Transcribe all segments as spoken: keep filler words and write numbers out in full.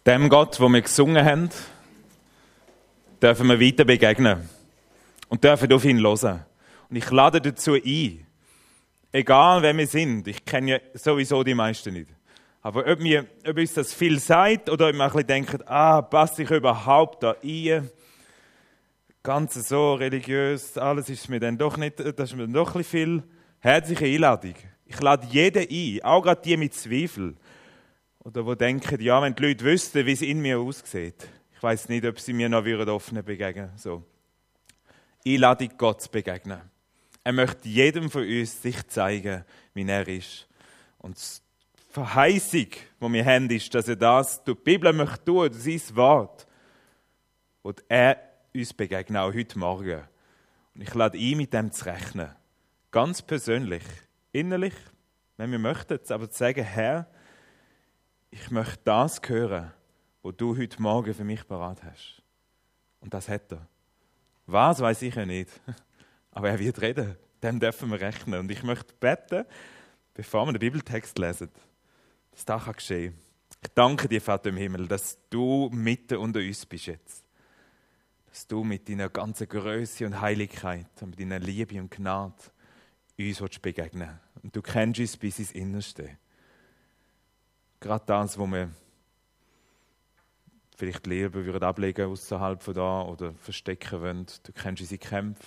Dem Gott, wo wir gesungen haben, dürfen wir weiter begegnen und dürfen auf ihn hören. Und ich lade dazu ein, egal wer wir sind, ich kenne ja sowieso die meisten nicht, aber ob, mir, ob uns das viel sagt oder ob wir ein bisschen denken, ah, passe ich überhaupt da ein, ganz so religiös, alles ist mir dann doch nicht, das ist mir dann doch ein bisschen viel. Herzliche Einladung. Ich lade jeden ein, auch gerade die mit Zweifel. Oder die denken, ja, wenn die Leute wüssten, wie es in mir aussieht. Ich weiß nicht, ob sie mir noch offen begegnen würden. So. Einladung, Gott zu begegnen. Er möchte jedem von uns sich zeigen, wie er ist. Und die Verheißung, die wir haben, ist, dass er das durch die Bibel möchte tun, durch sein Wort. Und er uns begegnet, auch heute Morgen. Und ich lade ein, mit dem zu rechnen. Ganz persönlich, innerlich, wenn wir möchten, aber zu sagen, Herr, ich möchte das hören, was du heute Morgen für mich parat hast. Und das hat er. Was, weiß ich ja nicht. Aber er wird reden. Dem dürfen wir rechnen. Und ich möchte beten, bevor wir den Bibeltext lesen, dass das geschehen kann. Ich danke dir, Vater im Himmel, dass du mitten unter uns bist jetzt. Dass du mit deiner ganzen Größe und Heiligkeit und mit deiner Liebe und Gnade uns begegnen willst. Und du kennst uns bis ins Innerste. Gerade das, was wir vielleicht lieber würden ablegen außerhalb von da oder verstecken wollen. Du kennst unsere Kämpfe.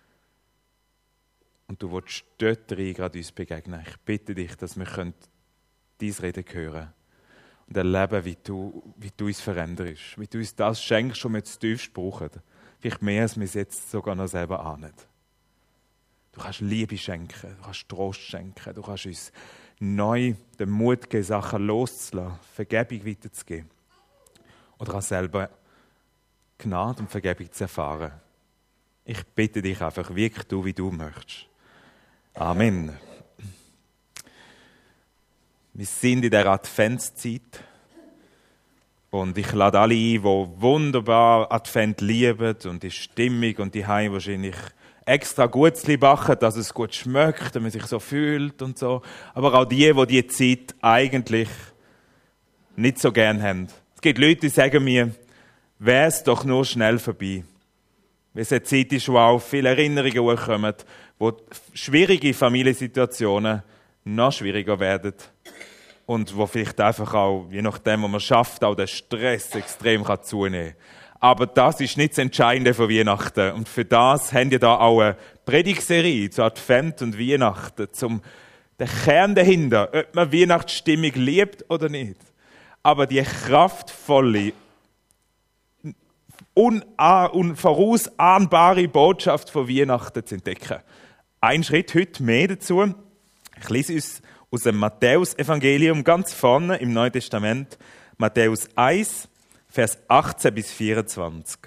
Und du willst dort rein gerade uns begegnen. Ich bitte dich, dass wir dein Reden hören und erleben, wie du, wie du uns veränderst. Wie du uns das schenkst, was wir zutiefst brauchen. Vielleicht mehr, als wir es jetzt sogar noch selber ahnen. Du kannst Liebe schenken, du kannst Trost schenken, du kannst uns neu den Mut geben, Sachen loszulassen, Vergebung weiterzugeben. Oder auch selber Gnade und Vergebung zu erfahren. Ich bitte dich einfach, wirk du, wie du möchtest. Amen. Wir sind in der Adventszeit und ich lade alle ein, die wunderbar Advent lieben und die Stimmung und die Heim wahrscheinlich extra Gutzli backen, dass es gut schmeckt, dass man sich so fühlt und so. Aber auch die, die diese Zeit eigentlich nicht so gern haben. Es gibt Leute, die sagen mir, wäre es doch nur schnell vorbei. Weil es eine Zeit ist, wo auch viele Erinnerungen hochkommen, wo schwierige Familiensituationen noch schwieriger werden. Und wo vielleicht einfach auch, je nachdem, was man schafft, auch der Stress extrem kann zunehmen kann. Aber das ist nicht das Entscheidende von Weihnachten. Und für das haben wir da auch eine Predigtserie zu Advent und Weihnachten, zum den Kern dahinter, ob man Weihnachtsstimmung liebt oder nicht. Aber die kraftvolle, una- und vorausahnbare Botschaft von Weihnachten zu entdecken. Ein Schritt heute mehr dazu. Ich lese uns aus dem Matthäus-Evangelium ganz vorne im Neuen Testament, Matthäus eins, Vers achtzehn bis vierundzwanzig.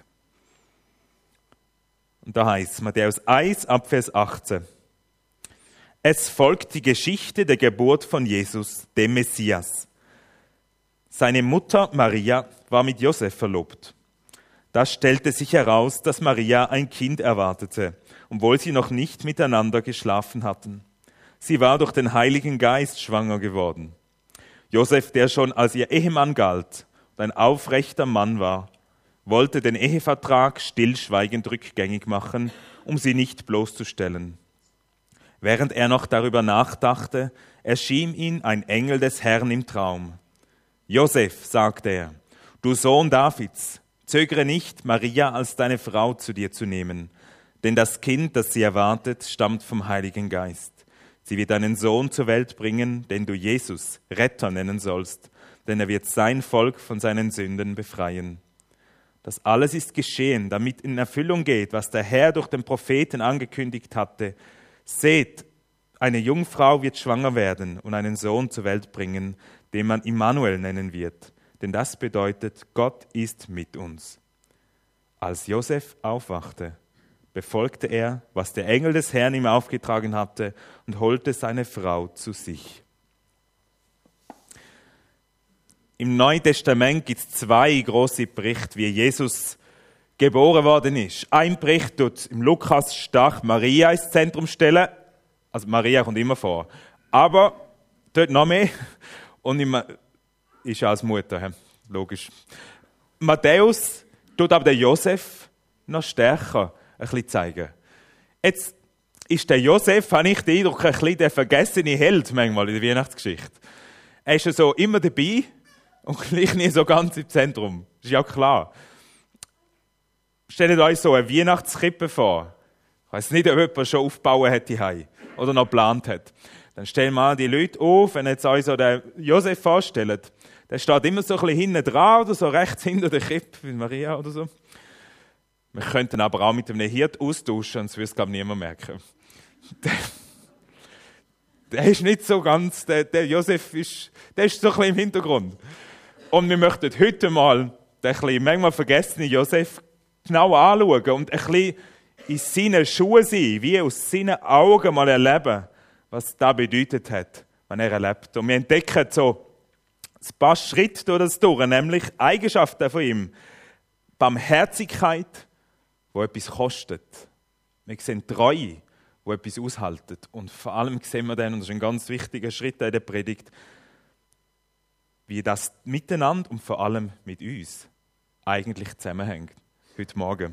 Und da heißt Matthäus eins, ab Vers achtzehn. Es folgt die Geschichte der Geburt von Jesus, dem Messias. Seine Mutter Maria war mit Josef verlobt. Da stellte sich heraus, dass Maria ein Kind erwartete, obwohl sie noch nicht miteinander geschlafen hatten. Sie war durch den Heiligen Geist schwanger geworden. Josef, der schon als ihr Ehemann galt, ein aufrechter Mann war, wollte den Ehevertrag stillschweigend rückgängig machen, um sie nicht bloßzustellen. Während er noch darüber nachdachte, erschien ihm ein Engel des Herrn im Traum. Josef, sagte er, du Sohn Davids, zögere nicht, Maria als deine Frau zu dir zu nehmen, denn das Kind, das sie erwartet, stammt vom Heiligen Geist. Sie wird einen Sohn zur Welt bringen, den du Jesus, Retter nennen sollst, denn er wird sein Volk von seinen Sünden befreien. Das alles ist geschehen, damit in Erfüllung geht, was der Herr durch den Propheten angekündigt hatte. Seht, eine Jungfrau wird schwanger werden und einen Sohn zur Welt bringen, den man Immanuel nennen wird. Denn das bedeutet, Gott ist mit uns. Als Josef aufwachte, befolgte er, was der Engel des Herrn ihm aufgetragen hatte, und holte seine Frau zu sich. Im Neuen Testament gibt es zwei große Berichte, wie Jesus geboren worden ist. Ein Bericht tut im Lukas stark Maria ins Zentrum stellen. Also Maria kommt immer vor. Aber dort noch mehr. Und immer ist als Mutter. logisch. Matthäus tut aber den Josef noch stärker ein bisschen zeigen. Jetzt ist der Josef, habe ich den Eindruck, ein bisschen der vergessene Held manchmal in der Weihnachtsgeschichte. Er ist ja so immer dabei und gleich nicht so ganz im Zentrum. Das ist ja klar. Stellt euch so eine Weihnachtskrippe vor. Ich weiss nicht, ob jemand schon aufgebaut hat daheim oder noch geplant hat. Dann stellen wir die Leute auf, wenn jetzt euch so den Josef vorstellt. Der steht immer so ein bisschen hinten dran oder so rechts hinter der Krippe, wie Maria oder so. Wir könnten aber auch mit einem Hirt austauschen, und das würde es, glaube ich, niemand merken. Der, der ist nicht so ganz, der, der Josef ist, der ist so ein bisschen im Hintergrund. Und wir möchten heute mal den ein bisschen manchmal vergessenen Josef genau anschauen und ein bisschen in seinen Schuhen sein, wie aus seinen Augen mal erleben, was das bedeutet hat, wenn er erlebt. Und wir entdecken so ein paar Schritte durch das durch, nämlich Eigenschaften von ihm. Barmherzigkeit, die etwas kostet. Wir sehen Treue, die etwas aushalten. Und vor allem sehen wir dann, und das ist ein ganz wichtiger Schritt in der Predigt, wie das miteinander und vor allem mit uns eigentlich zusammenhängt. Heute Morgen.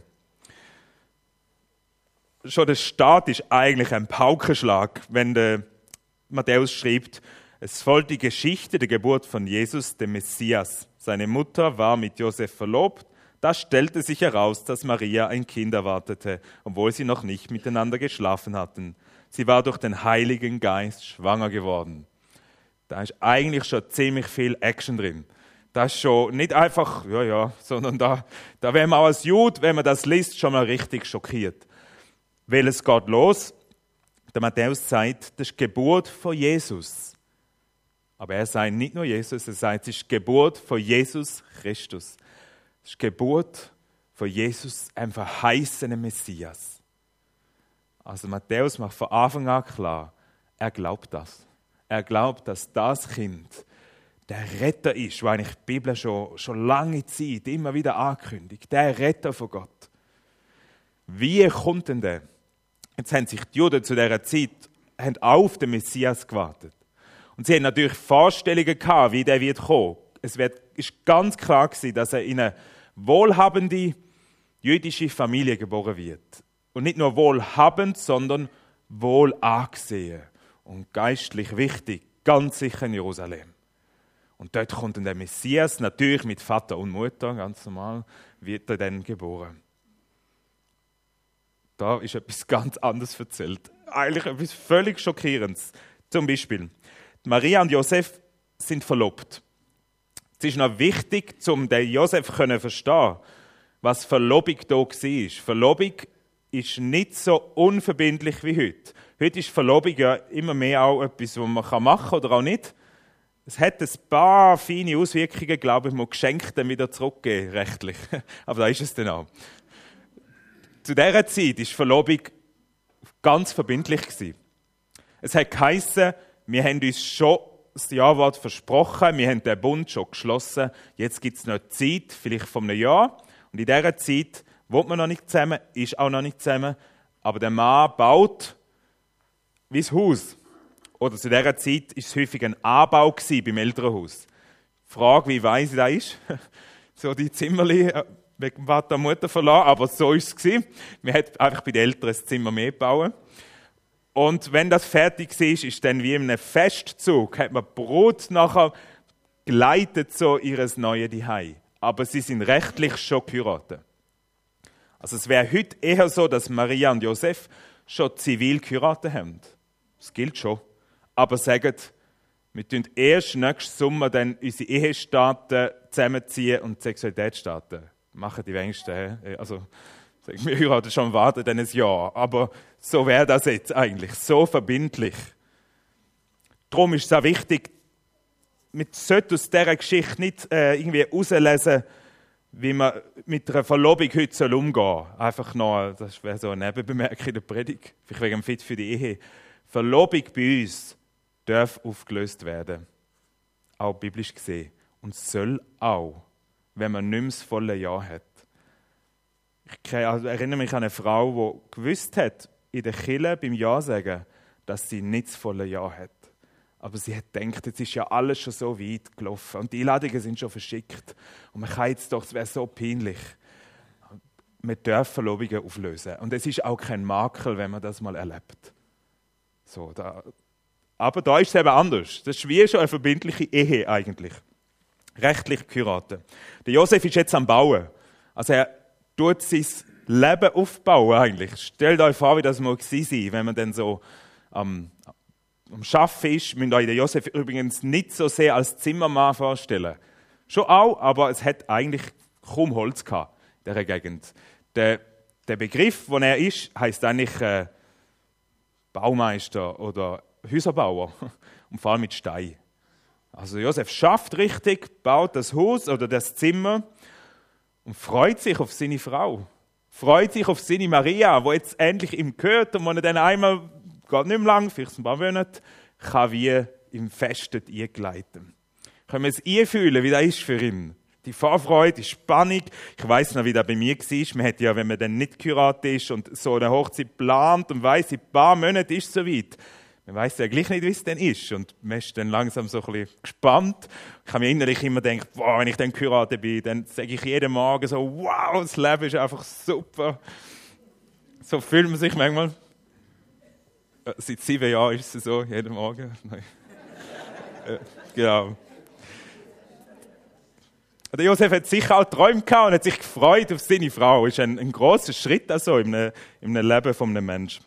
Schon der Start ist eigentlich ein Paukenschlag, wenn der Matthäus schreibt, es folgt die Geschichte der Geburt von Jesus, dem Messias. Seine Mutter war mit Josef verlobt. Da stellte sich heraus, dass Maria ein Kind erwartete, obwohl sie noch nicht miteinander geschlafen hatten. Sie war durch den Heiligen Geist schwanger geworden. Da ist eigentlich schon ziemlich viel Action drin. Das ist schon nicht einfach, ja, ja, sondern da, da wäre man auch als Jude, wenn man das liest, schon mal richtig schockiert. Weil es geht los, der Matthäus sagt, das ist die Geburt von Jesus. Aber er sagt nicht nur Jesus, er sagt, es ist die Geburt von Jesus Christus. Es ist die Geburt von Jesus, einem verheißenen Messias. Also Matthäus macht von Anfang an klar, er glaubt das. Er glaubt, dass das Kind der Retter ist, weil eigentlich die Bibel schon, schon lange Zeit immer wieder ankündigt. Der Retter von Gott. Wie kommt denn der? Jetzt haben sich die Juden zu dieser Zeit haben auf den Messias gewartet. Und sie haben natürlich Vorstellungen gehabt, wie der wird kommen. Es wird, ist ganz klar gewesen, dass er in eine wohlhabende jüdische Familie geboren wird. Und nicht nur wohlhabend, sondern wohl angesehen. Und geistlich wichtig, ganz sicher in Jerusalem. Und dort kommt dann der Messias, natürlich mit Vater und Mutter, ganz normal, wird er dann geboren. Da ist etwas ganz anderes erzählt. Eigentlich etwas völlig Schockierendes. Zum Beispiel, Maria und Josef sind verlobt. Es ist noch wichtig, um den Josef zu verstehen, was Verlobung da war. Verlobung ist nicht so unverbindlich wie heute. Heute ist Verlobung ja immer mehr auch etwas, was man machen kann oder auch nicht. Es hat ein paar feine Auswirkungen, glaube ich, man Geschenke dann wieder zurückgeben, rechtlich. Aber da ist es dann auch. Zu dieser Zeit war Verlobung ganz verbindlich gewesen. Es hat geheissen, wir haben uns schon das Ja-Wort versprochen, wir haben den Bund schon geschlossen, jetzt gibt es noch Zeit, vielleicht von einem Jahr. Und in dieser Zeit will man noch nicht zusammen, ist auch noch nicht zusammen, aber der Mann baut wie das Haus. Oder zu dieser Zeit war es häufig ein Anbau beim Elternhaus. Die Frage, wie weiss ich das ist, so die Zimmerli wegen Vater und Mutter verlassen, aber so war es. Wir hätten einfach bei den Eltern ein Zimmer mehr bauen. Und wenn das fertig war, ist dann wie in einem Festzug, hat man Brot nachher geleitet so ihres neuen Zuhause. Aber sie sind rechtlich schon geheiratet. Also es wäre heute eher so, dass Maria und Josef schon zivil geheiratet haben. Das gilt schon. Aber sagen, wir tun erst nächsten Sommer dann unsere Ehe starten, zusammenziehen und die Sexualität starten. Machen die wenigsten. Also, wir heiraten schon, warten dann ein Jahr. Aber so wäre das jetzt eigentlich. So verbindlich. Darum ist es auch wichtig, man sollte aus dieser Geschichte nicht äh, irgendwie herauslesen, wie man mit einer Verlobung heute umgehen soll. Einfach noch, das wäre so eine Nebenbemerkung in der Predigt, vielleicht wegen dem Fit für die Ehe. Verlobung bei uns darf aufgelöst werden. Auch biblisch gesehen. Und soll auch, wenn man nicht mehr das volle Ja hat. Ich erinnere mich an eine Frau, die gewusst hat, in der Kirche beim Ja sagen, dass sie nicht das volle Ja hat. Aber sie hat gedacht, jetzt ist ja alles schon so weit gelaufen und die Einladungen sind schon verschickt. Und man kann jetzt doch, es wäre so peinlich. Wir dürfen Verlobungen auflösen. Und es ist auch kein Makel, wenn man das mal erlebt. So, da. Aber da ist es eben anders. Das ist wie schon eine verbindliche Ehe eigentlich. Rechtlich geheiratet. Der Josef ist jetzt am Bauen. Also er tut sein Leben aufbauen eigentlich. Stellt euch vor, wie das mal gewesen war, wenn man dann so am, am Arbeiten ist. Müsst euch den Josef übrigens nicht so sehr als Zimmermann vorstellen. Schon auch, aber es hat eigentlich kaum Holz gehabt in dieser Gegend. Der, der Begriff, wo er ist, heisst eigentlich äh, Baumeister oder Häuserbauer und vor allem mit Stein. Also Josef schafft richtig, baut das Haus oder das Zimmer und freut sich auf seine Frau. Freut sich auf seine Maria, die jetzt endlich ihm gehört und wo er dann einmal, geht nicht mehr lang, vielleicht ein paar Monate, kann wie im Festen eingleiten. Können wir es einfühlen, wie das ist für ihn? Die Vorfreude, die Spannung. Ich weiss noch, wie das bei mir war. Man hat ja, wenn man dann nicht geheiratet ist und so eine Hochzeit plant und weiss, in ein paar Monaten ist es soweit. Man weiss ja gleich nicht, wie es dann ist. Und man ist dann langsam so ein bisschen gespannt. Ich habe mir innerlich immer gedacht, wow, wenn ich dann geheiratet bin, dann sage ich jeden Morgen so, wow, das Leben ist einfach super. So fühlt man sich manchmal. Seit sieben Jahren ist es so, jeden Morgen. Nein. äh, genau. Der Josef hat sicher auch Träume gehabt und hat sich gefreut auf seine Frau. Das ist ein, ein grosser Schritt also in einem, in einem Leben von einem Menschen.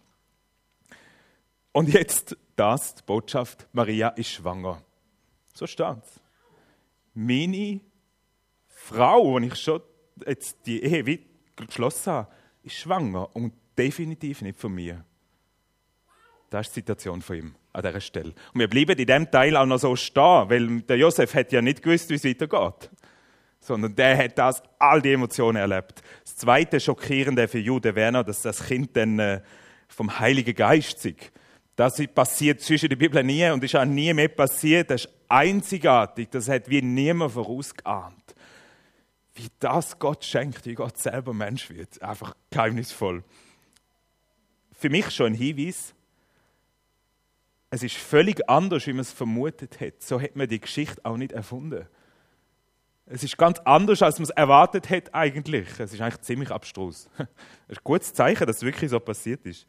Und jetzt das, die Botschaft, Maria ist schwanger. So steht es. Meine Frau, die ich schon jetzt die Ehe weit geschlossen habe, ist schwanger und definitiv nicht von mir. Das ist die Situation von ihm an dieser Stelle. Und wir bleiben in diesem Teil auch noch so stehen, weil der Josef hat ja nicht gewusst, wie es weitergeht. Sondern der hat das, all die Emotionen erlebt. Das zweite Schockierende für Juden wäre noch, dass das Kind dann äh, vom Heiligen Geist ist. Das passiert zwischen der Bibel nie und ist auch nie mehr passiert. Das ist einzigartig. Das hat wie niemand vorausgeahnt. Wie das Gott schenkt, wie Gott selber Mensch wird. Einfach geheimnisvoll. Für mich schon ein Hinweis. Es ist völlig anders, wie man es vermutet hat. So hat man die Geschichte auch nicht erfunden. Es ist ganz anders, als man es erwartet hat eigentlich. Es ist eigentlich ziemlich abstrus. Das ist ein gutes Zeichen, dass es wirklich so passiert ist.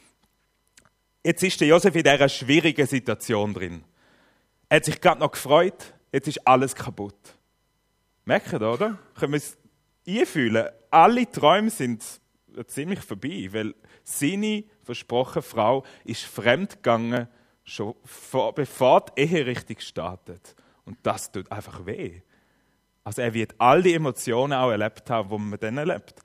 Jetzt ist der Josef in dieser schwierigen Situation drin. Er hat sich gerade noch gefreut, jetzt ist alles kaputt. Merkt ihr, oder? Können wir es einfühlen? Alle Träume sind ziemlich vorbei, weil seine versprochene Frau ist fremdgegangen, schon vor, bevor die Ehe richtig startet. Und das tut einfach weh. Also er wird all die Emotionen auch erlebt haben, die man dann erlebt.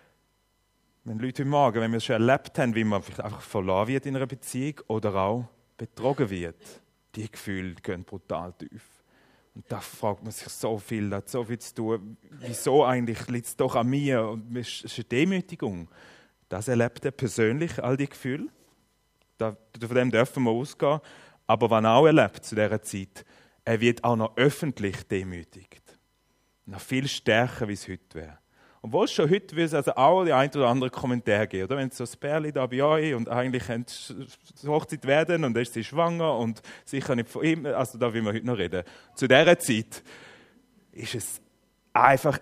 Wenn Leute heute Morgen, wenn wir es schon erlebt haben, wie man vielleicht einfach verloren wird in einer Beziehung oder auch betrogen wird, die Gefühle gehen brutal tief. Und da fragt man sich so viel, das hat so viel zu tun. Wieso eigentlich liegt es doch an mir? Und es ist eine Demütigung. Das erlebt er persönlich, all die Gefühle. Da, von dem dürfen wir ausgehen. Aber was er auch erlebt zu dieser Zeit, er wird auch noch öffentlich demütigt. Noch viel stärker, wie es heute wäre. Obwohl es schon heute würde es also auch die ein oder andere Kommentar geben, oder? Wenn es so ein Pärchen da bei euch und eigentlich könnte es Hochzeit werden und dann ist sie schwanger und sicher nicht von ihm, also da will man heute noch reden. Zu dieser Zeit ist es einfach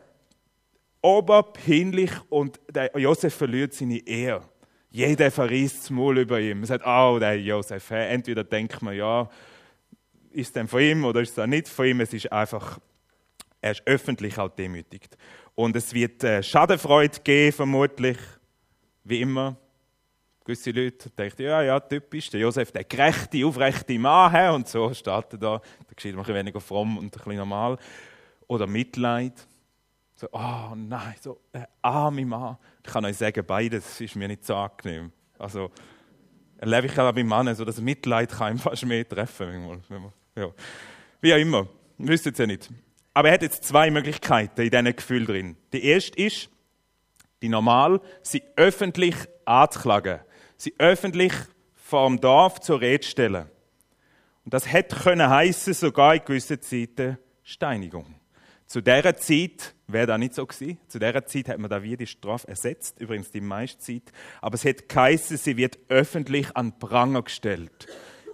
oberpeinlich und der Josef verliert seine Ehre. Jeder verriest das Maul über ihm. Man sagt, oh, der Josef, entweder denkt man, ja, ist es denn von ihm oder ist es nicht von ihm, es ist einfach... Er ist öffentlich auch demütigt. Und es wird äh, Schadenfreude geben, vermutlich. Wie immer. Gewisse Leute denken, ja, ja, typisch. Der Josef, der gerechte, aufrechte Mann. He? Und so steht er da. Da geschieht ein bisschen weniger fromm und ein bisschen normal. Oder Mitleid. So, oh nein, so ein armer Mann. Ich kann euch sagen, beides ist mir nicht so angenehm. Also, erlebe ich auch bei Männern, so das Mitleid kann ihm fast mehr treffen. Ja. Wie auch immer. Wir wissen es ja nicht. Aber er hat jetzt zwei Möglichkeiten in diesen Gefühlen drin. Die erste ist, die normal, sie öffentlich anzuklagen. Sie öffentlich vor dem Dorf zur Rede stellen. Und das hätte können heissen, sogar in gewissen Zeiten Steinigung. Zu dieser Zeit wäre das nicht so gewesen. Zu dieser Zeit hat man da wie die Strafe ersetzt, übrigens die meiste Zeit. Aber es hätte geheissen, sie wird öffentlich an den Pranger gestellt.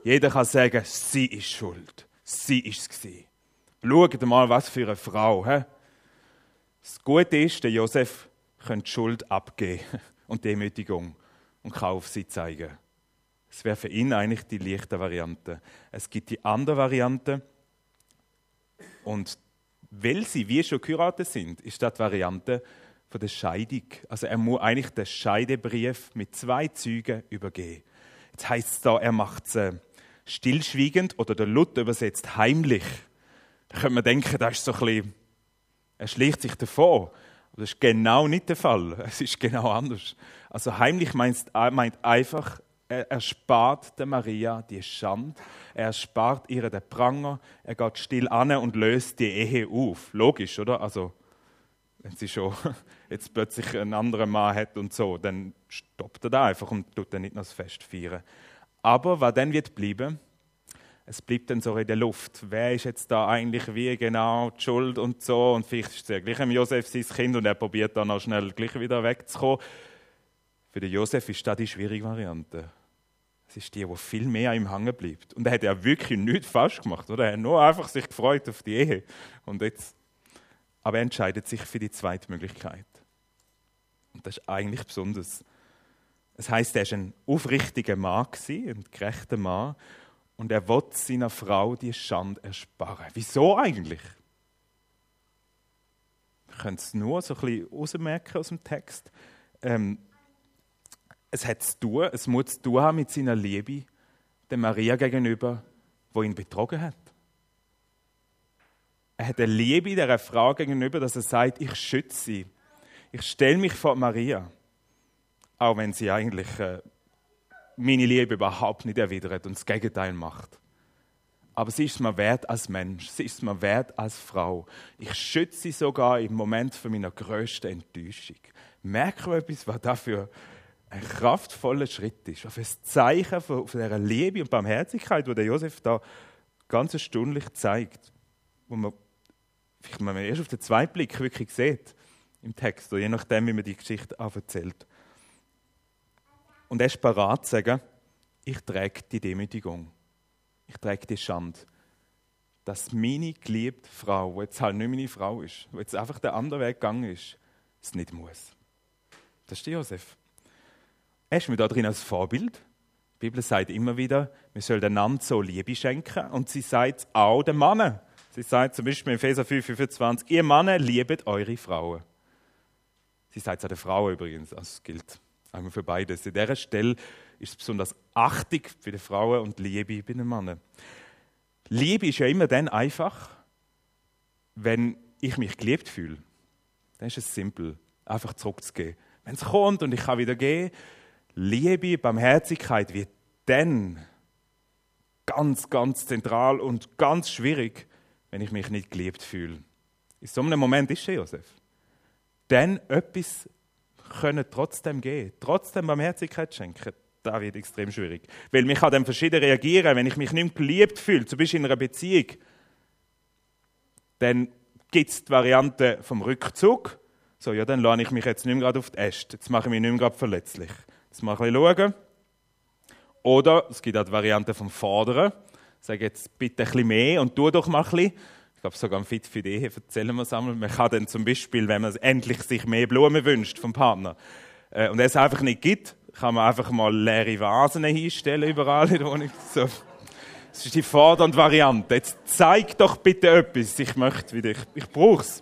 Jeder kann sagen, sie ist schuld. Sie ist es gewesen. Schaut mal, was für eine Frau. He? Das Gute ist, der Josef könnte die Schuld abgeben und Demütigung und kann auf sie zeigen. Es wäre für ihn eigentlich die leichte Variante. Es gibt die andere Variante. Und weil sie wie schon geheiratet sind, ist das die Variante von der Scheidung. Also er muss eigentlich den Scheidebrief mit zwei Zeugen übergeben. Jetzt heisst es da, er macht es äh, stillschweigend oder der Luther übersetzt heimlich. Da könnte man denken, das ist so ein bisschen, er schleicht sich davon. Aber das ist genau nicht der Fall. Es ist genau anders. Also heimlich meint, meint einfach, er erspart der Maria die Schande, er erspart ihr den Pranger, er geht still an und löst die Ehe auf. Logisch, oder? Also, wenn sie schon jetzt plötzlich einen anderen Mann hat und so, dann stoppt er da einfach und tut dann nicht noch das Fest feiern. Aber was dann wird bleiben, es bleibt dann so in der Luft. Wer ist jetzt da eigentlich wie genau die Schuld und so? Und vielleicht ist es ja gleich Josef sein Kind und er probiert dann auch schnell gleich wieder wegzukommen. Für den Josef ist das die schwierige Variante. Es ist die, die viel mehr an ihm hängen bleibt. Und er hat ja wirklich nichts falsch gemacht, oder? Er hat nur einfach sich gefreut auf die Ehe. Und jetzt, aber er entscheidet sich für die zweite Möglichkeit. Und das ist eigentlich besonders. Es heisst, er war ein aufrichtiger Mann, ein gerechter Mann. Und er will seiner Frau die Schande ersparen. Wieso eigentlich? Wir können es nur so ein bisschen rausmerken aus dem Text. Ähm, Es hat zu tun, es muss zu tun haben mit seiner Liebe der Maria gegenüber, die ihn betrogen hat. Er hat eine Liebe dieser Frau gegenüber, dass er sagt, ich schütze sie. Ich stelle mich vor Maria. Auch wenn sie eigentlich äh, meine Liebe überhaupt nicht erwidert und das Gegenteil macht. Aber sie ist es mir wert als Mensch, sie ist es mir wert als Frau. Ich schütze sie sogar im Moment von meiner grössten Enttäuschung. Merken wir etwas, was dafür ein kraftvoller Schritt ist, auf ein Zeichen von, von dieser Liebe und Barmherzigkeit, die der Josef da ganz stundlich zeigt, wo man, vielleicht man erst auf den zweiten Blick wirklich sieht im Text, oder je nachdem, wie man die Geschichte auch erzählt. Und er ist bereit zu sagen, ich trage die Demütigung, ich trage die Schande, dass meine geliebte Frau, die jetzt halt nicht meine Frau ist, die jetzt einfach den anderen Weg gegangen ist, es nicht muss. Das ist der Josef. Er ist mir da drin als Vorbild. Die Bibel sagt immer wieder, wir sollen einander so Liebe schenken. Und sie sagt auch den Männern. Sie sagt zum Beispiel in Epheser fünf, fünfundzwanzig, ihr Männer liebet eure Frauen. Sie sagt es auch den Frauen übrigens. Also es gilt einmal für beides. An dieser Stelle ist es besonders Achtung für die Frauen und Liebe bei den Männern. Liebe ist ja immer dann einfach, wenn ich mich geliebt fühle. Dann ist es simpel, einfach zurückzugehen. Wenn es kommt und ich kann wieder gehen, Liebe, Barmherzigkeit wird dann ganz, ganz zentral und ganz schwierig, wenn ich mich nicht geliebt fühle. In so einem Moment ist es Josef. Dann etwas können trotzdem gehen, trotzdem Barmherzigkeit schenken, das wird extrem schwierig. Weil mich kann dann verschieden reagieren, wenn ich mich nicht mehr geliebt fühle, zum Beispiel in einer Beziehung, dann gibt es die Variante vom Rückzug. So, ja, dann lade ich mich jetzt nicht mehr gerade auf die Äste, jetzt mache ich mich nicht mehr gerade verletzlich. Jetzt mal ein bisschen schauen. Oder es gibt auch die Variante vom Fordern. Sag jetzt bitte ein bisschen mehr und tu doch mal ein bisschen. Ich glaube, sogar am Fit für die Ehe erzählen wir es einmal. Man kann dann zum Beispiel, wenn man endlich sich mehr Blumen wünscht vom Partner äh, und es einfach nicht gibt, kann man einfach mal leere Vasen hinstellen überall in der Wohnung. So. Das ist die fordernde Variante. Jetzt zeig doch bitte etwas. Ich möchte wieder, ich, ich brauche es.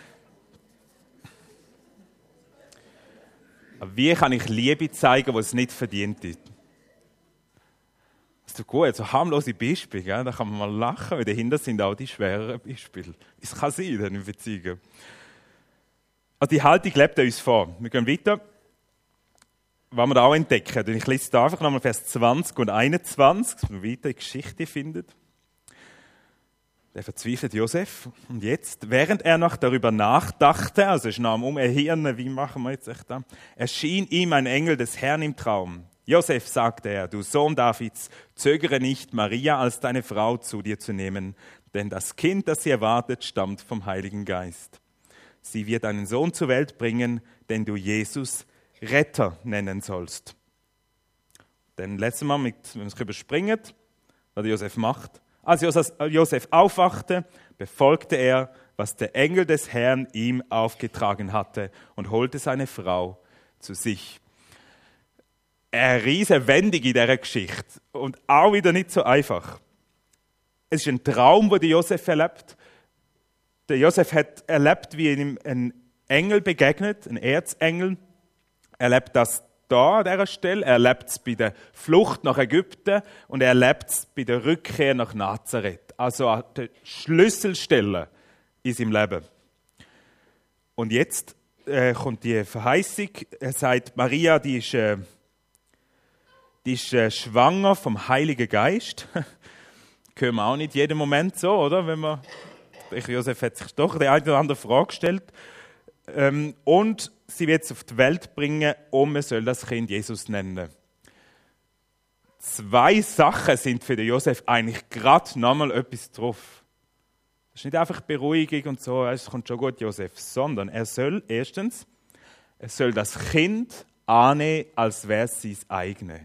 Wie kann ich Liebe zeigen, die es nicht verdient hat? Das ist doch gut, so harmlose Beispiele, gell? Da kann man mal lachen, weil dahinter sind auch die schwereren Beispiele. Es kann sein, dann in Beziehungen. Also die Haltung lebt uns vor. Wir gehen weiter. Was wir da auch entdecken, und ich lese da einfach nochmal Vers zwanzig und einundzwanzig, dass man weiter die Geschichte findet. Der verzweifelt Josef. Und jetzt, während er noch darüber nachdachte, also ist noch am Umhirnen, wie machen wir jetzt echt da, erschien ihm ein Engel des Herrn im Traum. Josef, sagte er, du Sohn Davids, zögere nicht, Maria als deine Frau zu dir zu nehmen, denn das Kind, das sie erwartet, stammt vom Heiligen Geist. Sie wird einen Sohn zur Welt bringen, den du Jesus Retter nennen sollst. Dann lesen wir, mit, wenn wir es überspringen, was Josef macht. Als Josef aufwachte, befolgte er, was der Engel des Herrn ihm aufgetragen hatte und holte seine Frau zu sich. Eine riesige Wendung in dieser Geschichte und auch wieder nicht so einfach. Es ist ein Traum, den Josef erlebt. Der Josef hat erlebt, wie ihm ein Engel begegnet, ein Erzengel. Er erlebt das da an dieser Stelle, er erlebt es bei der Flucht nach Ägypten und er erlebt es bei der Rückkehr nach Nazareth. Also an der Schlüsselstelle in seinem Leben. Und jetzt äh, kommt die Verheißung. Er sagt, Maria, die ist, äh, die ist äh, schwanger vom Heiligen Geist. Hören wir auch nicht jeden Moment so, oder? Wenn man, Josef hat sich doch die eine oder andere Frage gestellt. Ähm, und sie wird es auf die Welt bringen und man soll das Kind Jesus nennen. Zwei Sachen sind für den Josef eigentlich gerade nochmal etwas drauf. Das ist nicht einfach Beruhigung und so, es kommt schon gut, Josef, sondern er soll erstens, er soll das Kind annehmen, als wäre es sein eigenes.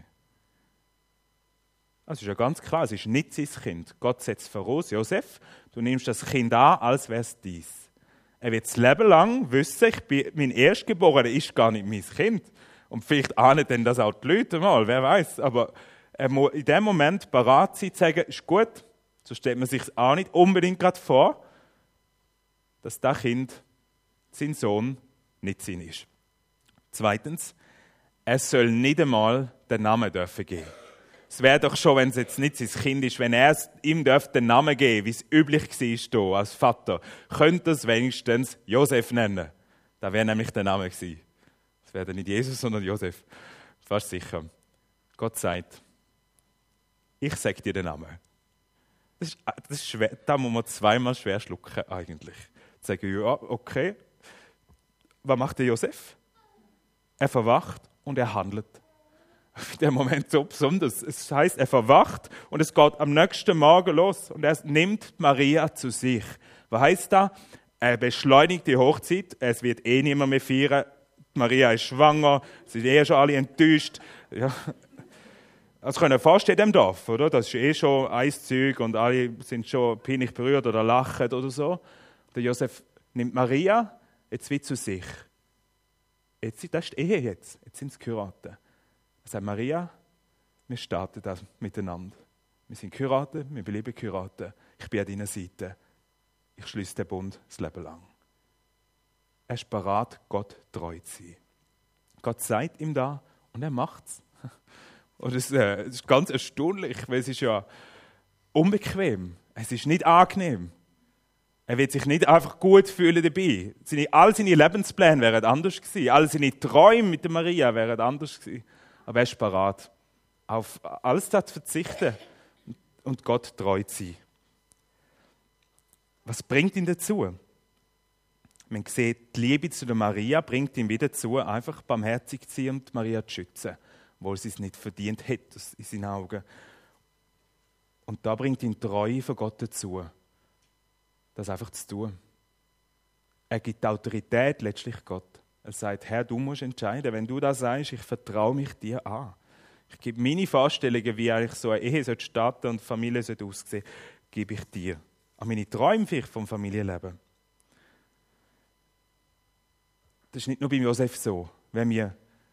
Das ist ja ganz klar, es ist nicht sein Kind. Gott setzt voraus, Josef, du nimmst das Kind an, als wäre es dies. Er wird das Leben lang wissen, ich bin, mein Erstgeborener ist gar nicht mein Kind. Und vielleicht ahnen dann das auch die Leute mal, wer weiß. Aber er muss in dem Moment bereit sein, zu sagen, ist gut, so stellt man sich auch nicht unbedingt gerade vor, dass das Kind, sein Sohn, nicht sein ist. Zweitens, er soll nicht einmal den Namen dürfen geben. Es wäre doch schon, wenn es jetzt nicht sein Kind ist, wenn er ihm den Namen geben dürfte, wie es üblich war hier als Vater, könnte es wenigstens Josef nennen. Das wäre nämlich der Name gewesen. Es wäre nicht Jesus, sondern Josef. Fast sicher. Gott sagt, ich sage dir den Namen. Das ist, das ist schwer, da muss man zweimal schwer schlucken eigentlich. Sagen, ja, okay. Was macht der Josef? Er verwacht und er handelt. Der Moment so besonders. Es heißt, er verwacht und es geht am nächsten Morgen los und er nimmt Maria zu sich. Was heißt das? Er beschleunigt die Hochzeit. Es wird eh niemand mehr feiern. Maria ist schwanger. Sie sind eh schon alle enttäuscht. Ja. Das können wir vorstellen in dem Dorf, oder? Das ist eh schon ein Zeug und alle sind schon peinlich berührt oder lachen oder so. Der Josef nimmt Maria jetzt wie zu sich. Jetzt, das ist die Ehe jetzt. Jetzt sind sie geheiratet. Er sagt, Maria, wir starten das miteinander. Wir sind geheiratet, wir bleiben geheiratet. Ich bin an deiner Seite. Ich schließe den Bund das Leben lang. Er ist bereit, Gott treu zu sein. Gott sagt ihm da und er macht es. Und das, äh, das ist ganz erstaunlich, weil es ist ja unbequem. Es ist nicht angenehm. Er wird sich nicht einfach gut fühlen dabei. Seine, all seine Lebenspläne wären anders gewesen. All seine Träume mit der Maria wären anders gewesen. Aber er ist bereit, auf alles das zu verzichten und Gott treu zu sein. Was bringt ihn dazu? Man sieht, die Liebe zu der Maria bringt ihn wieder dazu, einfach barmherzig zu sein und Maria zu schützen, obwohl sie es nicht verdient hätte in seinen Augen. Und da bringt ihn die Treue von Gott dazu, das einfach zu tun. Er gibt die Autorität letztlich Gott. Er sagt, Herr, du musst entscheiden. Wenn du das sagst, ich vertraue mich dir an. Ich gebe meine Vorstellungen, wie eigentlich so eine Ehe starten und Familie aussehen sollte, gebe ich dir. Auch meine Träume vielleicht vom Familienleben. Das ist nicht nur bei Josef so. Wenn wir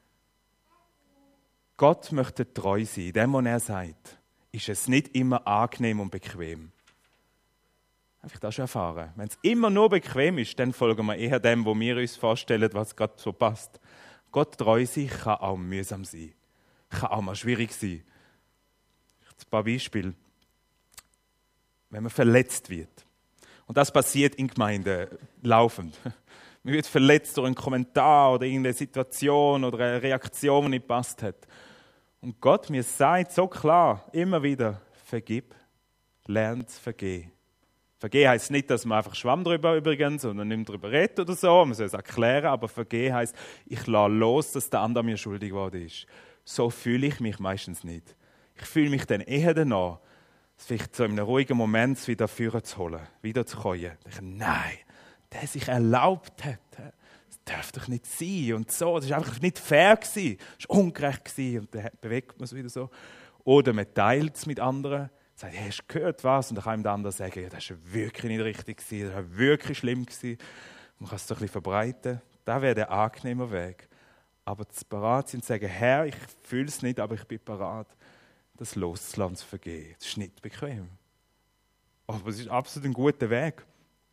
Gott möchte treu sein, dem, was er sagt, ist es nicht immer angenehm und bequem. Habe ich das schon erfahren. Wenn es immer nur bequem ist, dann folgen wir eher dem, wo wir uns vorstellen, was gerade so passt. Gott treu sein kann auch mühsam sein. Kann auch mal schwierig sein. Ein paar Beispiele. Wenn man verletzt wird. Und das passiert in Gemeinden laufend. Man wird verletzt durch einen Kommentar oder irgendeine Situation oder eine Reaktion, die nicht gepasst hat. Und Gott mir sagt so klar, immer wieder, vergib, lernt vergehen. Vergehen heisst nicht, dass man einfach schwamm drüber übrigens und nicht drüber redet oder so, man soll es erklären, aber vergehen heisst, ich lasse los, dass der andere mir schuldig geworden ist. So fühle ich mich meistens nicht. Ich fühle mich dann eher danach, vielleicht so in einem ruhigen Moment wieder führen zu holen, wieder zu kommen. Ich denke, nein, der sich erlaubt hat, das darf doch nicht sein und so, das war einfach nicht fair gewesen, das war ungerecht gewesen und dann bewegt man es wieder so. Oder man teilt es mit anderen, sagt, hey, hast du gehört was? Und dann kann ihm der andere sagen, ja, das war wirklich nicht richtig, das war wirklich schlimm. Man kann es so ein bisschen verbreiten. Das wäre der angenehme Weg. Aber zu bereit sein und zu sagen, Herr, ich fühle es nicht, aber ich bin bereit, das loszulassen, zu vergeben. Das ist nicht bequem. Aber es ist absolut ein guter Weg.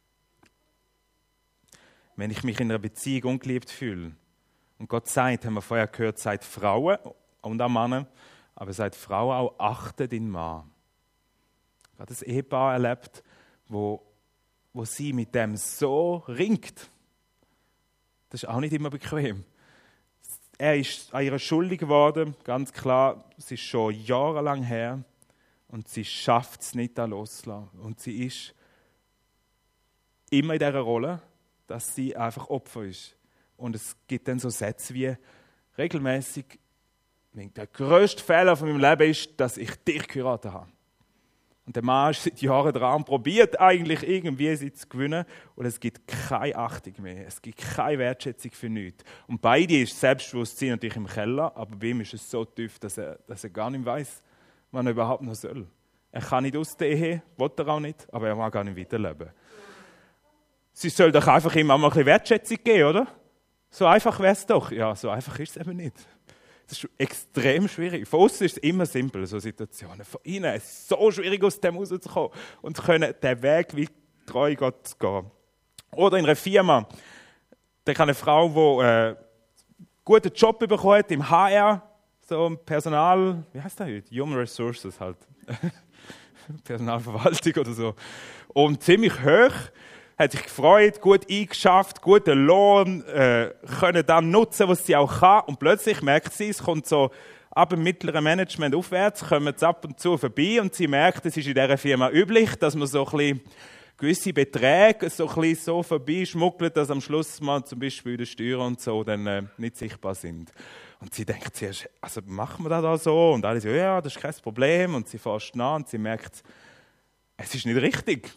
Wenn ich mich in einer Beziehung ungeliebt fühle, und Gott sagt, haben wir vorher gehört, sagt Frauen und auch Männer, aber sagt Frauen auch, achte den Mann. Ich habe ein Ehepaar erlebt, wo, wo sie mit dem so ringt. Das ist auch nicht immer bequem. Er ist an ihrer schuldig geworden, ganz klar, es ist schon jahrelang her und sie schafft es nicht, da loszulassen. Und sie ist immer in dieser Rolle, dass sie einfach Opfer ist. Und es gibt dann so Sätze wie regelmäßig, der grösste Fehler von meinem Leben ist, dass ich dich geheiratet habe. Und der Mann ist seit Jahren dran und probiert eigentlich irgendwie sie zu gewinnen. Und es gibt keine Achtung mehr. Es gibt keine Wertschätzung für nichts. Und beide ist Selbstbewusstsein natürlich im Keller, aber bei ihm ist es so tief, dass er, dass er gar nicht weiß, was er überhaupt noch soll. Er kann nicht aus der Ehe, will er auch nicht, aber er mag gar nicht weiterleben. Sie soll doch einfach ihm auch mal ein bisschen Wertschätzung geben, oder? So einfach wäre es doch. Ja, so einfach ist es eben nicht. Das ist extrem schwierig. Von uns ist es immer simpel, so Situationen. Von ihnen ist es so schwierig, aus dem rauszukommen und zu können, den Weg wie treu Gott zu gehen. Oder in einer Firma, da kann eine Frau, die äh, einen guten Job bekommen hat, im H R, so im Personal, wie heißt das heute? Human Resources halt. Personalverwaltung oder so. Und ziemlich hoch. Hat sich gefreut, gut eingeschafft, guten Lohn, äh, können dann nutzen, was sie auch kann. Und plötzlich merkt sie, es kommt so ab dem mittleren Management aufwärts, kommen sie ab und zu vorbei und sie merkt, es ist in dieser Firma üblich, dass man so ein bisschen gewisse Beträge so ein bisschen so vorbeischmuggelt, dass am Schluss mal zum Beispiel die Steuern und so dann äh, nicht sichtbar sind. Und sie denkt zuerst, also machen wir das da so? Und alle so, ja, das ist kein Problem. Und sie forscht nach und sie merkt, es ist nicht richtig.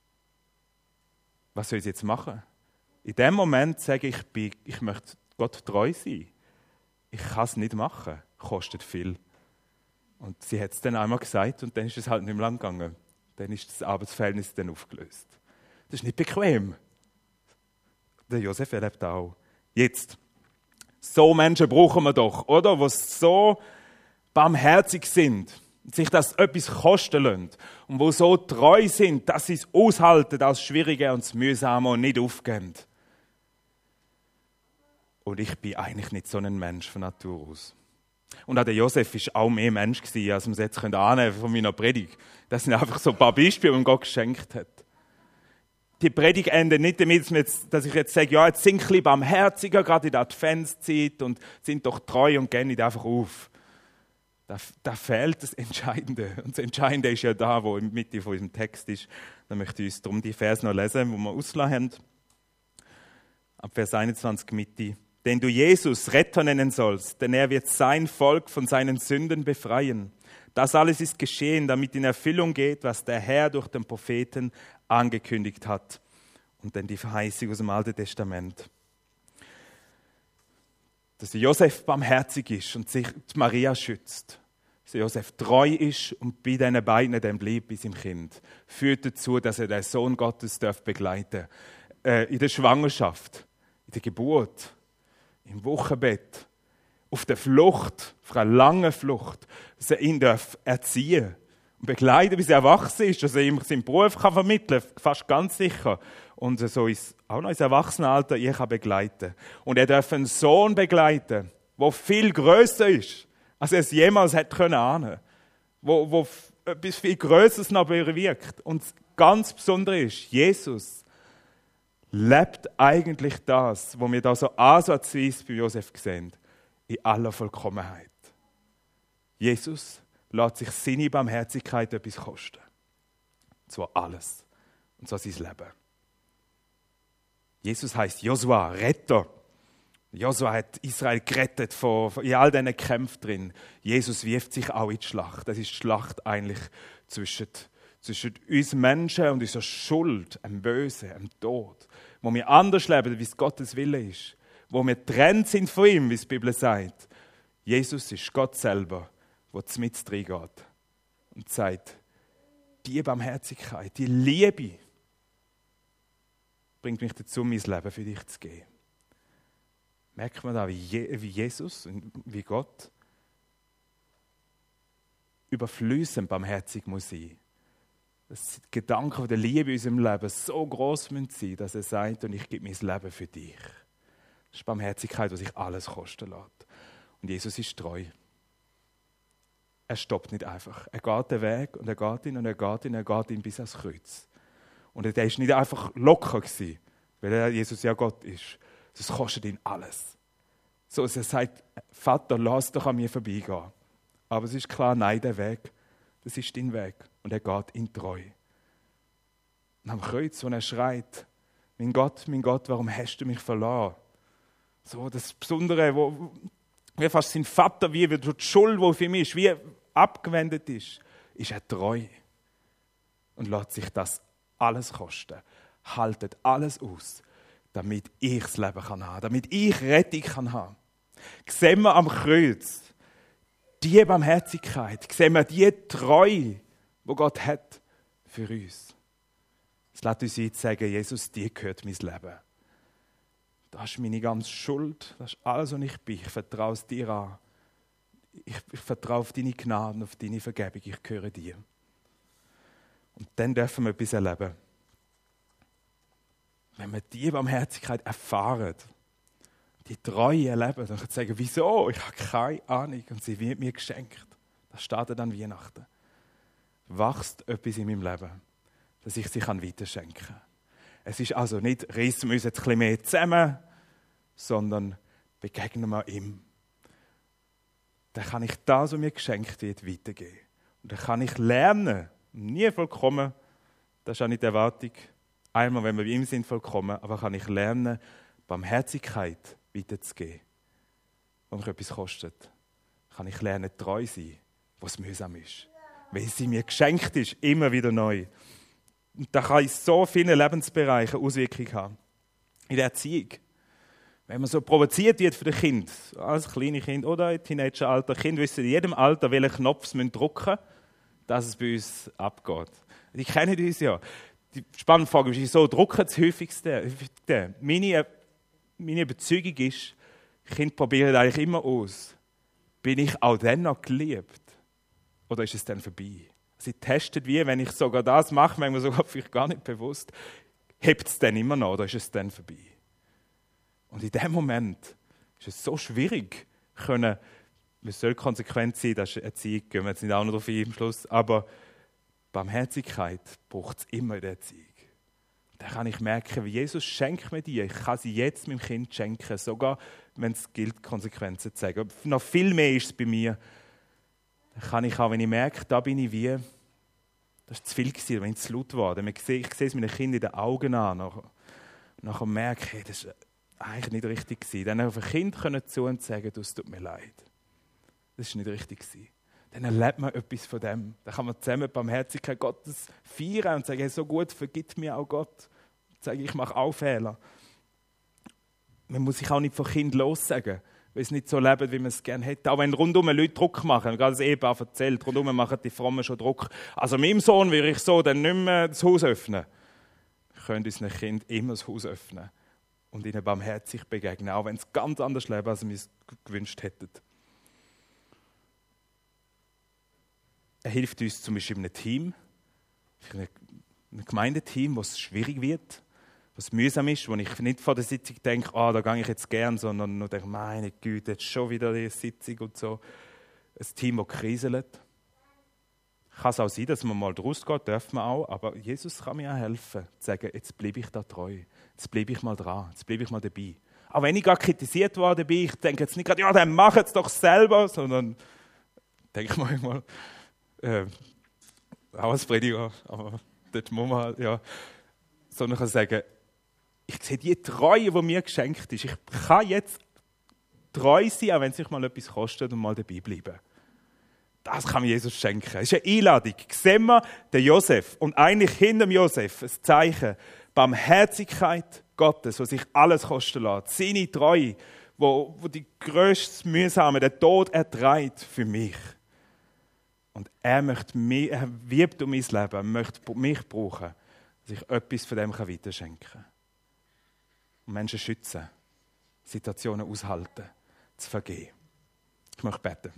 Was soll ich jetzt machen? In dem Moment sage ich, ich, ich möchte Gott treu sein. Ich kann es nicht machen. Kostet viel. Und sie hat es dann einmal gesagt und dann ist es halt nicht mehr lang gegangen. Dann ist das Arbeitsverhältnis dann aufgelöst. Das ist nicht bequem. Der Josef erlebt auch. Jetzt. So Menschen brauchen wir doch, oder? Die so barmherzig sind. Sich das etwas kosten lassen und wo so treu sind, dass sie es aushalten, das Schwierige und das Mühsame und nicht aufgeben. Und ich bin eigentlich nicht so ein Mensch von Natur aus. Und auch der Josef war auch mehr Mensch, als wir es jetzt annehmen von meiner Predigt. Das sind einfach so ein paar Beispiele, die Gott geschenkt hat. Die Predigt endet nicht damit, dass ich jetzt sage, ja, jetzt sind ein bisschen barmherziger, gerade in der Adventszeit und sind doch treu und gehen nicht einfach auf. Da, da fehlt das Entscheidende. Und das Entscheidende ist ja da, wo in der Mitte von unserem Text ist. Da möchte ich uns darum die Verse noch lesen, wo wir ausgelassen haben. Ab Vers einundzwanzig Mitte. Den du Jesus Retter nennen sollst, denn er wird sein Volk von seinen Sünden befreien. Das alles ist geschehen, damit in Erfüllung geht, was der Herr durch den Propheten angekündigt hat. Und dann die Verheißung aus dem Alten Testament. Dass Josef barmherzig ist und sich die Maria schützt. Dass Josef treu ist und bei diesen beiden dann bleibt, bei seinem Kind. Führt dazu, dass er den Sohn Gottes darf begleiten darf. Äh, in der Schwangerschaft, in der Geburt, im Wochenbett, auf der Flucht, auf einer langen Flucht. Dass er ihn darf erziehen und begleiten, bis er erwachsen ist, dass er ihm seinen Beruf kann vermitteln kann, fast ganz sicher. Und so ist auch noch ins Erwachsenenalter ich kann begleiten. Und er darf einen Sohn begleiten, der viel grösser ist, als er es jemals hätte können ahnen. Wo, wo etwas viel Größeres noch bewirkt. Und das ganz Besondere ist, Jesus lebt eigentlich das, was wir da so ansatzweise bei Josef sehen, in aller Vollkommenheit. Jesus lässt sich seine Barmherzigkeit etwas kosten. Und zwar alles. Und zwar sein Leben. Jesus heißt Josua, Retter. Josua hat Israel gerettet von, von in all diesen Kämpfen drin. Jesus wirft sich auch in die Schlacht. Das ist die Schlacht eigentlich zwischen, zwischen uns Menschen und unserer Schuld, dem Bösen, dem Tod. Wo wir anders leben, wie es Gottes Wille ist. Wo wir getrennt sind von ihm, wie es die Bibel sagt. Jesus ist Gott selber, der mitten reingeht und sagt, die Barmherzigkeit, die Liebe bringt mich dazu, mein Leben für dich zu geben. Merkt man da, wie, Je- wie Jesus und wie Gott überfließend barmherzig muss sein. Dass die Gedanken der Liebe in unserem Leben so groß müssen sein, dass er sagt, und ich gebe mein Leben für dich. Das ist Barmherzigkeit, die sich alles kosten lässt. Und Jesus ist treu. Er stoppt nicht einfach. Er geht den Weg und er geht ihn und er geht ihn, er geht ihn bis ans Kreuz. Und er war nicht einfach locker gewesen, weil er Jesus ja Gott ist. Das kostet ihn alles. So, dass er sagt, Vater, lass doch an mir vorbeigehen. Aber es ist klar, nein, der Weg, das ist dein Weg. Und er geht ihn treu. Und am Kreuz, wo er schreit, mein Gott, mein Gott, warum hast du mich verloren? So das Besondere, wo, wie fast sein Vater, wie die Schuld, die für mich ist, wie abgewendet ist, ist er treu. Und lässt sich das alles kosten. Haltet alles aus, damit ich das Leben kann haben, damit ich Rettung kann haben. Sehen wir am Kreuz die Barmherzigkeit, sehen wir die Treue, die Gott hat für uns. Es lässt uns jetzt sagen, Jesus, dir gehört mein Leben. Das ist meine ganze Schuld, das ist alles, was ich bin. Ich vertraue es dir an. Ich, ich vertraue auf deine Gnade, auf deine Vergebung. Ich gehöre dir. Und dann dürfen wir etwas erleben. Wenn wir diese Barmherzigkeit erfahren, die Treue erleben, dann können wir sagen, wieso? Ich habe keine Ahnung. Und sie wird mir geschenkt. Das startet an Weihnachten. Wächst etwas in meinem Leben, dass ich sie weiterschenken kann. Es ist also nicht, reissen wir uns jetzt ein bisschen mehr zusammen, sondern begegnen wir ihm. Dann kann ich das, was mir geschenkt wird, weitergeben. Und dann kann ich lernen, nie vollkommen, das ist auch nicht die Erwartung, einmal, wenn wir bei ihm sind, vollkommen, aber kann ich lernen, Barmherzigkeit weiterzugeben, was mich etwas kostet. Kann ich lernen, treu sein, was mühsam ist. Weil sie mir geschenkt ist, immer wieder neu. Und das kann in so vielen Lebensbereichen Auswirkungen haben. In der Erziehung. Wenn man so provoziert wird für das Kind, als kleine Kind oder im Teenageralter, Kinder wissen in jedem Alter, welchen Knopf sie drücken müssen, dass es bei uns abgeht. Die kennen uns ja. Die spannende Frage ist, wieso drücken sie häufigste? Meine, meine Überzeugung ist, Kinder probieren eigentlich immer aus. Bin ich auch dann noch geliebt? Oder ist es dann vorbei? Sie testen wie, wenn ich sogar das mache, manchmal sogar vielleicht gar nicht bewusst, hebt es dann immer noch oder ist es dann vorbei? Und in dem Moment ist es so schwierig, können, es soll konsequent sein, das ist Erziehung, gehen wir jetzt nicht auch noch darauf ein am Schluss, aber Barmherzigkeit braucht es immer in der Erziehung. Dann kann ich merken, wie Jesus schenkt mir die, ich kann sie jetzt meinem Kind schenken, sogar wenn es gilt, Konsequenzen zu zeigen. Noch viel mehr ist es bei mir. Dann kann ich auch, wenn ich merke, da bin ich wie, das war zu viel gewesen, wenn es zu laut war. Ich sehe, ich sehe es meinen Kindern in den Augen an. Nachher, nachher merke ich, hey, das war eigentlich nicht richtig gewesen. Dann auf ein Kind können zu und sagen, du, es tut mir leid. Das war nicht richtig gewesen. Dann erlebt man etwas von dem. Dann kann man zusammen die Barmherzigkeit Gottes feiern und sagen, hey, so gut vergibt mir auch Gott. Und sagen, ich mache auch Fehler. Man muss sich auch nicht von Kind lossagen, weil es nicht so leben, wie man es gerne hätte. Auch wenn rundum Leute Druck machen, gerade das Ehepaar erzählt, rundum machen die Frommen schon Druck. Also meinem Sohn würde ich so dann nicht mehr das Haus öffnen. Wir können unseren Kind immer das Haus öffnen und ihnen barmherzig begegnen, auch wenn sie ganz anders leben, als wir es gewünscht hätten. Er hilft uns zum Beispiel in einem Team, in einem Gemeindeteam, wo es schwierig wird, wo es mühsam ist, wo ich nicht vor der Sitzung denke, ah, da gehe ich jetzt gern, sondern nur denke, meine Güte, jetzt schon wieder die Sitzung und so. Ein Team, das kriselt. Kann es auch sein, dass man mal draus geht, darf man auch, aber Jesus kann mir auch helfen, zu sagen, jetzt bleibe ich da treu, jetzt bleibe ich mal dran, jetzt bleibe ich mal dabei. Auch wenn ich gerade kritisiert worden bin, ich denke jetzt nicht gerade, ja, dann mach es doch selber, sondern denke ich manchmal, äh, auch als Prediger, aber dort muss man halt, ja, sondern kann sagen, ich sehe die Treue, die mir geschenkt ist. Ich kann jetzt treu sein, auch wenn es sich mal etwas kostet und mal dabei bleiben. Das kann mir Jesus schenken. Das ist eine Einladung. Sehen wir den Josef und eigentlich hinter dem Josef ein Zeichen. Barmherzigkeit Gottes, was sich alles kosten lässt. Seine Treue, wo, wo die grösste Mühsame, der Tod erträgt für mich. Und er möchte mich, er wirbt um mein Leben, er möchte mich brauchen, dass ich etwas von dem weiterschenken kann. Und Menschen schützen, Situationen aushalten, zu vergeben. Ich möchte beten.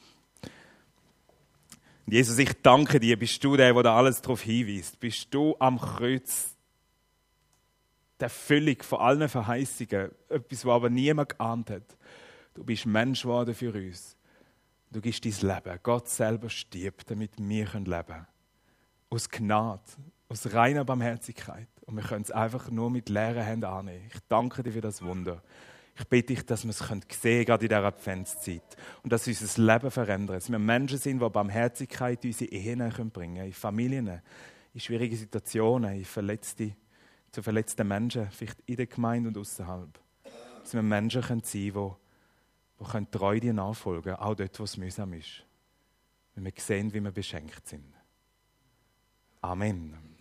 Jesus, ich danke dir, bist du der, der da alles darauf hinweist. Bist du am Kreuz die Erfüllung von allen Verheißungen, etwas, was aber niemand geahnt hat. Du bist Mensch geworden für uns. Du gibst dein Leben. Gott selber stirbt, damit wir leben können. Aus Gnade, aus reiner Barmherzigkeit. Und wir können es einfach nur mit leeren Händen annehmen. Ich danke dir für das Wunder. Ich bitte dich, dass wir es sehen können, gerade in dieser Adventszeit. Und dass unser Leben verändert. Dass wir Menschen sind, die Barmherzigkeit in unsere Ehen bringen können, in Familien, in schwierige Situationen, in verletzte, zu verletzten Menschen, vielleicht in der Gemeinde und außerhalb. Dass wir Menschen sein können, die, die treu dir nachfolgen können, auch dort, wo es mühsam ist. Wenn wir sehen, wie wir beschenkt sind. Amen.